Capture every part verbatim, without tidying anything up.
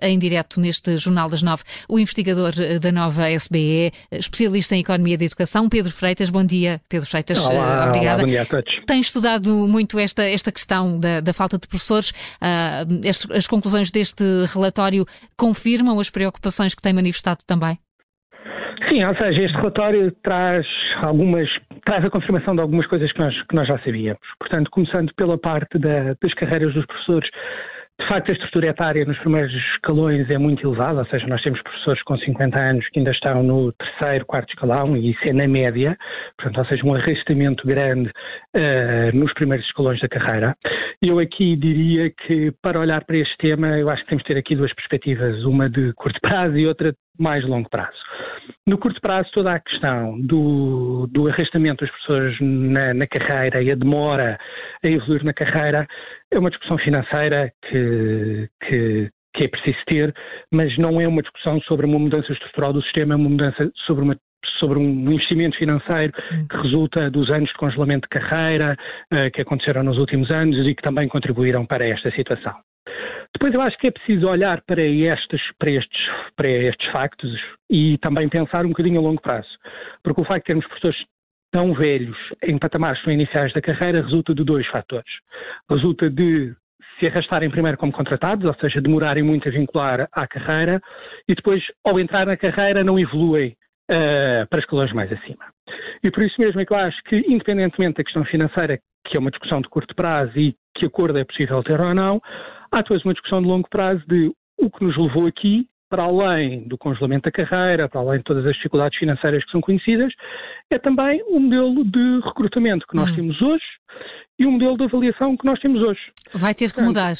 em direto neste Jornal das Nove o investigador da Nova S B E, especialista em Economia da Educação, Pedro Freitas. Bom dia, Pedro Freitas. Olá, obrigada. Olá, bom dia a todos. Tem estudado muito esta, esta questão da, da falta de professores. Uh, as, as conclusões deste relatório confirmam as preocupações que tem manifestado também? Sim, ou seja, este relatório traz algumas, traz a confirmação de algumas coisas que nós, que nós já sabíamos. Portanto, começando pela parte da, das carreiras dos professores, de facto a estrutura etária nos primeiros escalões é muito elevada, ou seja, nós temos professores com cinquenta anos que ainda estão no terceiro, quarto escalão, e isso é na média, portanto, ou seja, um arrastamento grande uh, nos primeiros escalões da carreira. Eu aqui diria que, para olhar para este tema, eu acho que temos de ter aqui duas perspectivas, uma de curto prazo e outra de mais longo prazo. No curto prazo, toda a questão do, do arrastamento das pessoas na, na carreira e a demora a evoluir na carreira é uma discussão financeira que, que, que é preciso ter, mas não é uma discussão sobre uma mudança estrutural do sistema, é uma mudança sobre uma sobre um investimento financeiro que resulta dos anos de congelamento de carreira uh, que aconteceram nos últimos anos e que também contribuíram para esta situação. Depois eu acho que é preciso olhar para estes, para estes, para estes factos e também pensar um bocadinho a longo prazo, porque o facto de termos professores tão velhos em patamares tão iniciais da carreira resulta de dois fatores. Resulta de se arrastarem primeiro como contratados, ou seja, demorarem muito a vincular à carreira, e depois, ao entrar na carreira, não evoluem uh, para escalões mais acima. E por isso mesmo é que eu acho que, independentemente da questão financeira, que é uma discussão de curto prazo e que acordo é possível ter ou não, há depois uma discussão de longo prazo de o que nos levou aqui, para além do congelamento da carreira, para além de todas as dificuldades financeiras que são conhecidas, é também o modelo de recrutamento que nós hum. temos hoje e o modelo de avaliação que nós temos hoje. Vai ter que Portanto, mudar.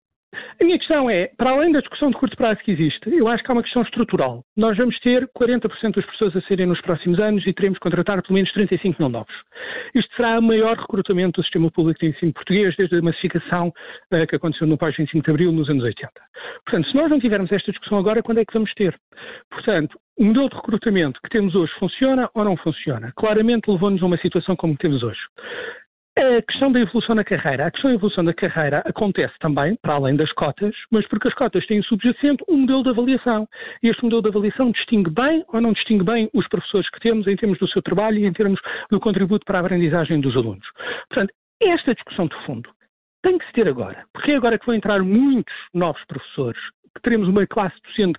A minha questão é, para além da discussão de curto prazo que existe, eu acho que há uma questão estrutural. Nós vamos ter quarenta por cento das pessoas a serem nos próximos anos e teremos que contratar pelo menos trinta e cinco mil novos. Isto será o maior recrutamento do sistema público de ensino português desde a massificação uh, que aconteceu no pós vinte e cinco de Abril nos anos oitenta. Portanto, se nós não tivermos esta discussão agora, quando é que vamos ter? Portanto, o modelo de recrutamento que temos hoje funciona ou não funciona? Claramente levou-nos a uma situação como temos hoje. A questão da evolução na carreira. A questão da evolução da carreira acontece também, para além das cotas, mas porque as cotas têm subjacente um modelo de avaliação. E este modelo de avaliação distingue bem ou não distingue bem os professores que temos em termos do seu trabalho e em termos do contributo para a aprendizagem dos alunos. Portanto, esta discussão de fundo tem que se ter agora, porque é agora que vão entrar muitos novos professores, que teremos uma classe docente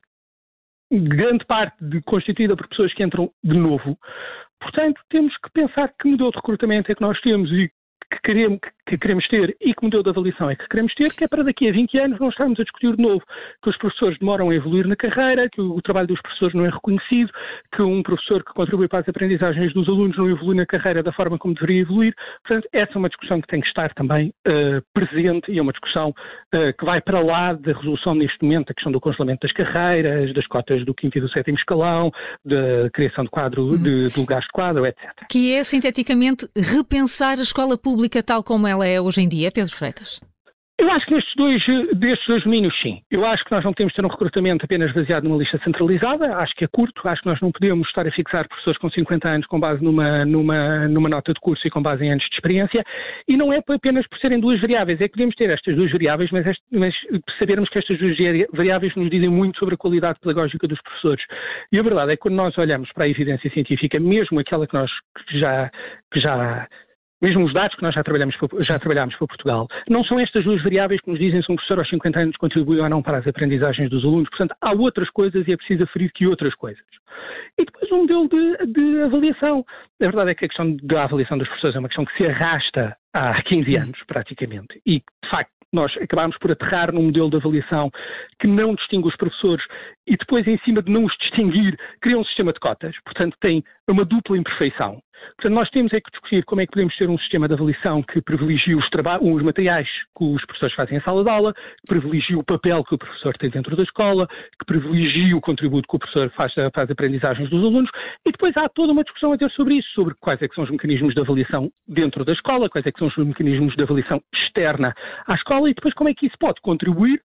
grande parte de, constituída por pessoas que entram de novo. Portanto, temos que pensar que modelo de recrutamento é que nós temos e que queremos, que queremos ter e que modelo de avaliação é que queremos ter, que é para daqui a vinte anos não estarmos a discutir de novo que os professores demoram a evoluir na carreira, que o, o trabalho dos professores não é reconhecido, que um professor que contribui para as aprendizagens dos alunos não evolui na carreira da forma como deveria evoluir. Portanto, essa é uma discussão que tem que estar também uh, presente e é uma discussão uh, que vai para lá da resolução neste momento da questão do congelamento das carreiras, das cotas do quinto e do sétimo escalão, da criação de quadro, uhum. de, de lugares de quadro, etcétera. Que é, sinteticamente, repensar a escola pública tal como ela é hoje em dia, Pedro Freitas? Eu acho que nestes dois, destes dois domínios, sim. Eu acho que nós não podemos ter um recrutamento apenas baseado numa lista centralizada, acho que é curto, acho que nós não podemos estar a fixar professores com cinquenta anos com base numa, numa, numa nota de curso e com base em anos de experiência, e não é apenas por serem duas variáveis, é que podemos ter estas duas variáveis, mas, este, mas sabermos que estas duas variáveis nos dizem muito sobre a qualidade pedagógica dos professores. E a verdade é que quando nós olhamos para a evidência científica, mesmo aquela que nós que já... Que já Mesmo os dados que nós já trabalhamos, já trabalhamos para Portugal, não são estas duas variáveis que nos dizem se um professor aos cinquenta anos contribui ou não para as aprendizagens dos alunos. Portanto, há outras coisas e é preciso aferir que outras coisas. E depois um modelo de, de avaliação. A verdade é que a questão da avaliação dos professores é uma questão que se arrasta há quinze anos, praticamente. E, de facto, nós acabámos por aterrar num modelo de avaliação que não distingue os professores e depois, em cima de não os distinguir, cria um sistema de cotas. Portanto, tem uma dupla imperfeição. Portanto, nós temos é que discutir como é que podemos ter um sistema de avaliação que privilegie os, os materiais que os professores fazem em sala de aula, que privilegie o papel que o professor tem dentro da escola, que privilegie o contributo que o professor faz para as aprendizagens dos alunos, e depois há toda uma discussão a ter sobre isso, sobre quais é que são os mecanismos de avaliação dentro da escola, quais é que são os mecanismos de avaliação externa à escola, e depois como é que isso pode contribuir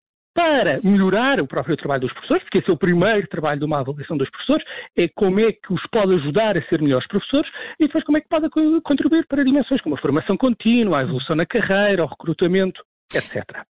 para melhorar o próprio trabalho dos professores, porque esse é o primeiro trabalho de uma avaliação dos professores, é como é que os pode ajudar a ser melhores professores e depois como é que pode contribuir para dimensões como a formação contínua, a evolução na carreira, o recrutamento, etcétera.